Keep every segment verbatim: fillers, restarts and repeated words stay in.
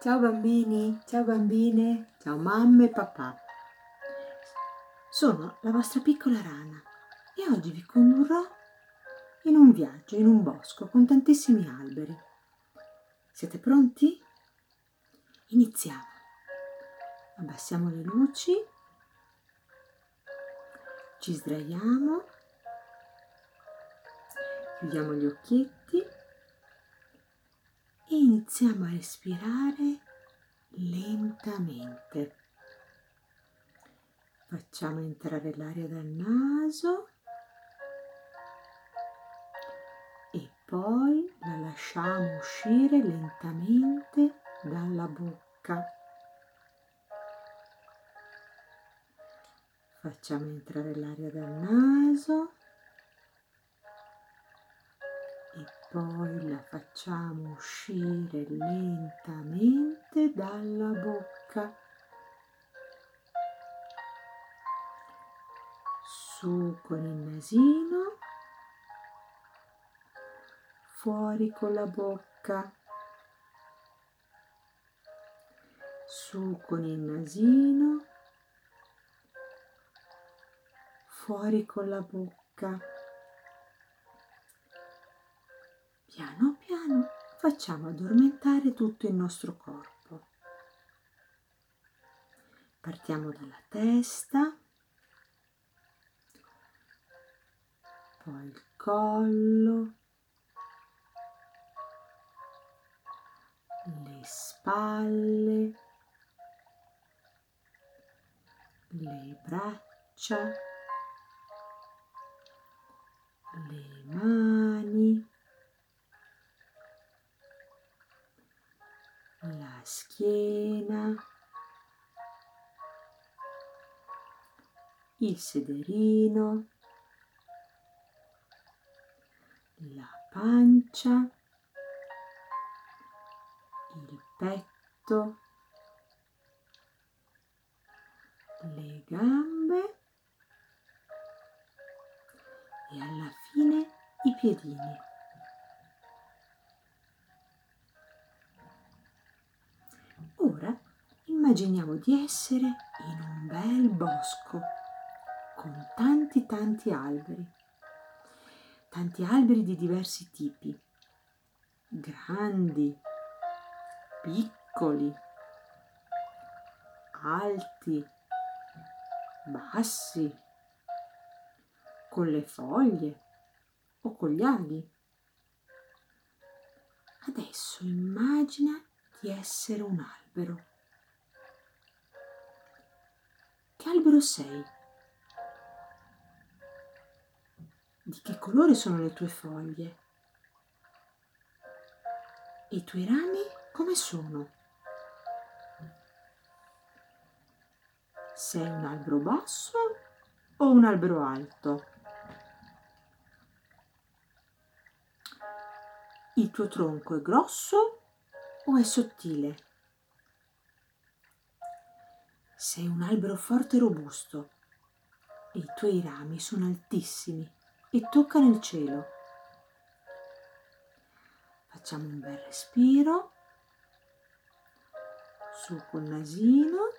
Ciao bambini, ciao bambine, ciao mamme e papà. Sono la vostra piccola rana e oggi vi condurrò in un viaggio in un bosco con tantissimi alberi. Siete pronti? Iniziamo. Abbassiamo le luci, ci sdraiamo, chiudiamo gli occhietti e iniziamo a respirare lentamente. Facciamo entrare l'aria dal naso e poi la lasciamo uscire lentamente dalla bocca. Facciamo entrare l'aria dal naso e poi la facciamo uscire lentamente dalla bocca. Su con il nasino, fuori con la bocca. Su con il nasino, fuori con la bocca. Piano piano facciamo addormentare tutto il nostro corpo. Partiamo dalla testa, poi il collo, le spalle, le braccia, le mani, la schiena, il sederino, la pancia, il petto, le gambe e alla fine i piedini. Ora immaginiamo di essere in un bel bosco con tanti tanti alberi, tanti alberi di diversi tipi, grandi, piccoli, alti, bassi, con le foglie o con gli aghi. Adesso immagina di essere un albero. Che albero sei? Di che colore sono le tue foglie? E i tuoi rami come sono? Sei un albero basso o un albero alto? Il tuo tronco è grosso o è sottile? Sei un albero forte e robusto e i tuoi rami sono altissimi e toccano il cielo. Facciamo un bel respiro, su col nasino,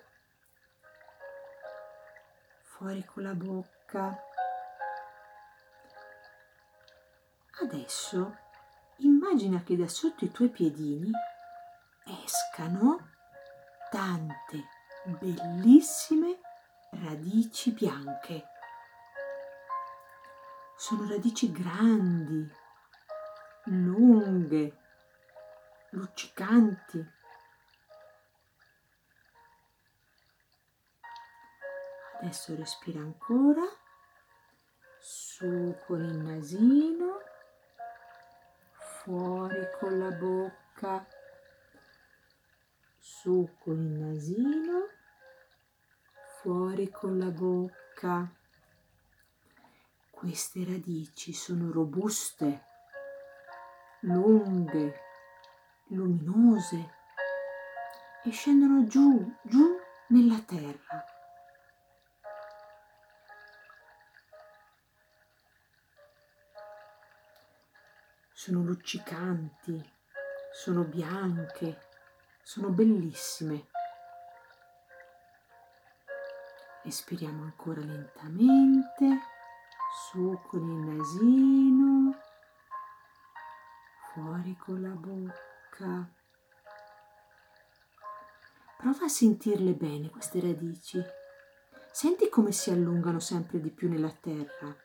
fuori con la bocca. Adesso immagina che da sotto i tuoi piedini escano tante bellissime radici bianche. Sono radici grandi, lunghe, luccicanti. Adesso respira ancora, su con il nasino, fuori con la bocca, su con il nasino, fuori con la bocca. Queste radici sono robuste, lunghe, luminose e scendono giù, giù nella terra. Sono luccicanti, sono bianche, sono bellissime. Espiriamo ancora lentamente, su con il nasino, fuori con la bocca. Prova a sentirle bene queste radici. Senti come si allungano sempre di più nella terra.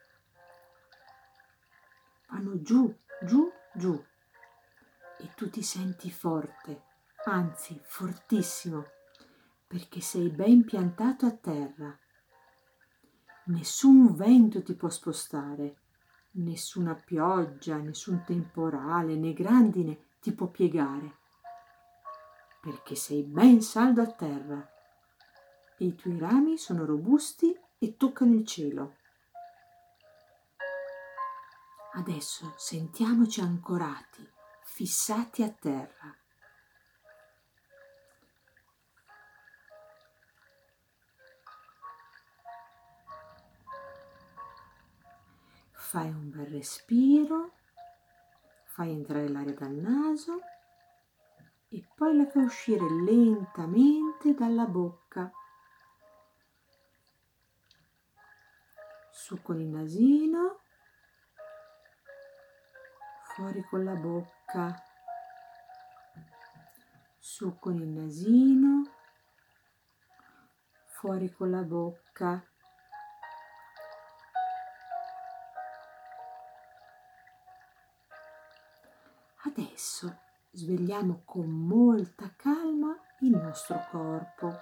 Vanno giù, giù, giù. E tu ti senti forte, anzi fortissimo, perché sei ben piantato a terra. Nessun vento ti può spostare, nessuna pioggia, nessun temporale né grandine ti può piegare, perché sei ben saldo a terra e i tuoi rami sono robusti e toccano il cielo. Adesso sentiamoci ancorati, fissati a terra. Fai un bel respiro, fai entrare l'aria dal naso e poi la fai uscire lentamente dalla bocca. Su con il nasino, fuori con la bocca. Su con il nasino, fuori con la bocca. Adesso svegliamo con molta calma il nostro corpo.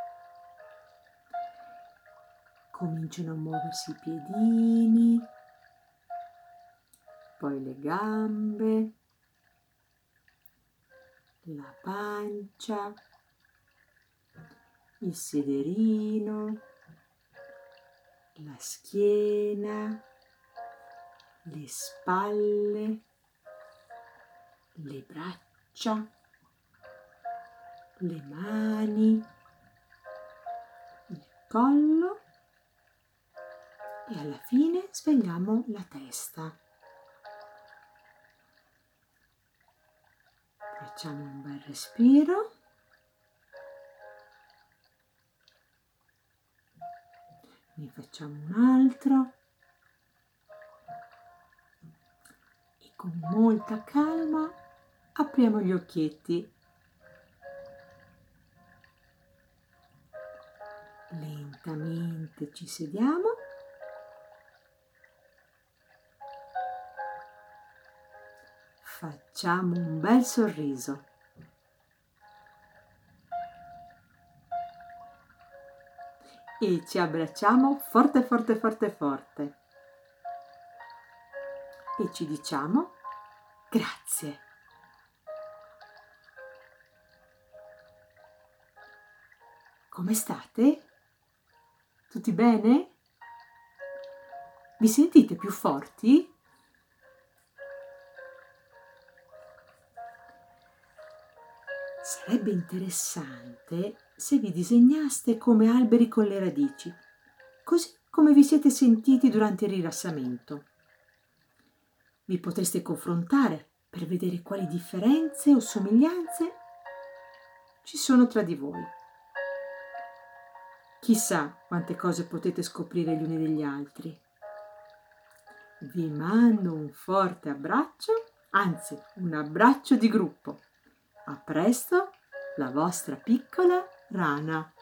Cominciano a muoversi i piedini, poi le gambe, la pancia, il sederino, la schiena, le spalle, le braccia, le mani, il collo e alla fine svegliamo la testa. Facciamo un bel respiro. Ne facciamo un altro. E con molta calma apriamo gli occhietti. Lentamente ci sediamo. Facciamo un bel sorriso. E ci abbracciamo forte, forte, forte, forte. E ci diciamo grazie. Come state? Tutti bene? Vi sentite più forti? Sarebbe interessante se vi disegnaste come alberi con le radici, così come vi siete sentiti durante il rilassamento. Vi potreste confrontare per vedere quali differenze o somiglianze ci sono tra di voi. Chissà quante cose potete scoprire gli uni degli altri. Vi mando un forte abbraccio, anzi un abbraccio di gruppo. A presto, la vostra piccola rana.